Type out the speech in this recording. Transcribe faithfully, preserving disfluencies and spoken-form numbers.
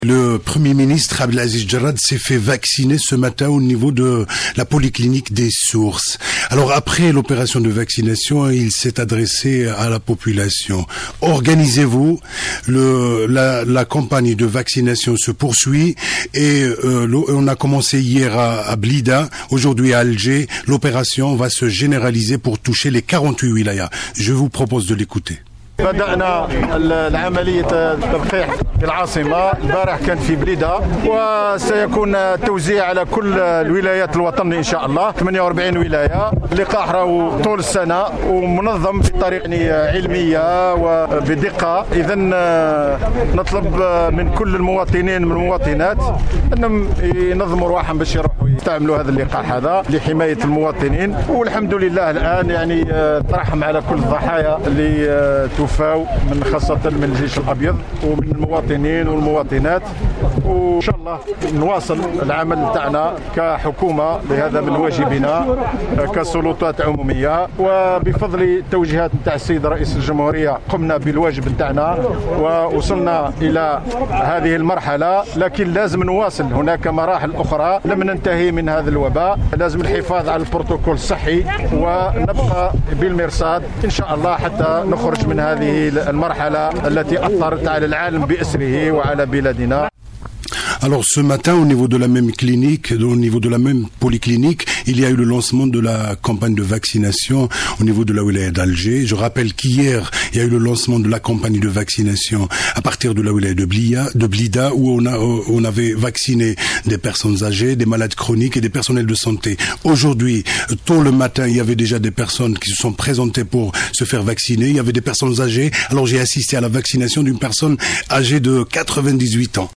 Le Premier ministre Abdelaziz Jarrad s'est fait vacciner ce matin au niveau de la polyclinique des Sources. Alors après l'opération de vaccination, il s'est adressé à la population. Organisez-vous, le, la, la campagne de vaccination se poursuit et euh, on a commencé hier à, à Blida, aujourd'hui à Alger. L'opération va se généraliser pour toucher les quarante-huit wilayas. Je vous propose de l'écouter. بدأنا العملية التلقيح في العاصمة البارح كان في بليدة وسيكون التوزيع على كل الولايات الوطن إن شاء الله ثمانية وأربعين ولاية. اللقاح راهو طول السنة ومنظم بطريقة علمية وبدقة. إذا نطلب من كل المواطنين من المواطنات أنهم ينظموا رواحهم باش يروحوا يستعملوا هذا اللقاح هذا لحماية المواطنين. والحمد لله الآن يعني ترحم على كل الضحايا اللي توفاو من خاصة من الجيش الأبيض ومن المواطنين والمواطنات. وإن شاء الله نواصل العمل تاعنا كحكومة لهذا من واجبنا كسلطات عمومية وبفضل التوجيهات نتاع السيد رئيس الجمهورية قمنا بالواجب تاعنا ووصلنا إلى هذه المرحلة. لكن لازم نواصل، هناك مراحل أخرى لم ننتهي من هذا الوباء. لازم الحفاظ على البروتوكول الصحي ونبقى بالمرصاد إن شاء الله حتى نخرج من هذه المرحلة التي أثرت على العالم بأسره وعلى بلادنا. Alors ce matin, au niveau de la même clinique, au niveau de la même polyclinique, il y a eu le lancement de la campagne de vaccination au niveau de la wilaya d'Alger. Je rappelle qu'hier, il y a eu le lancement de la campagne de vaccination à partir de la wilaya de Blida, de Blida où on, a, on avait vacciné des personnes âgées, des malades chroniques et des personnels de santé. Aujourd'hui, tôt le matin, il y avait déjà des personnes qui se sont présentées pour se faire vacciner. Il y avait des personnes âgées. Alors j'ai assisté à la vaccination d'une personne âgée de quatre-vingt-dix-huit ans.